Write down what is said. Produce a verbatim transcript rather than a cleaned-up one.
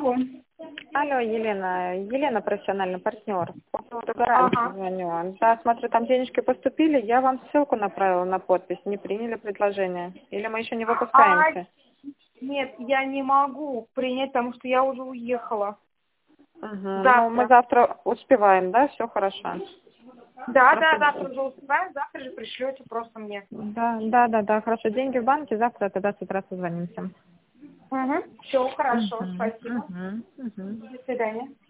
Алло. Алло, Елена. Елена, профессиональный партнер. По поводу гарантии Ага. звоню. Да, смотрю, там денежки поступили. Я вам ссылку направила на подпись. Не приняли предложение. Или мы еще не А, выпускаемся? нет, я не могу принять, потому что я уже уехала. Угу. Ну, мы Завтра. завтра успеваем, да? Все хорошо. Да, да, завтра Просто... уже успеваю, завтра же пришлете просто мне. Да, да, да, да, хорошо. Деньги в банке, завтра тогда с утра созвонимся. Угу. Все, хорошо, Угу, спасибо. угу, угу. До свидания.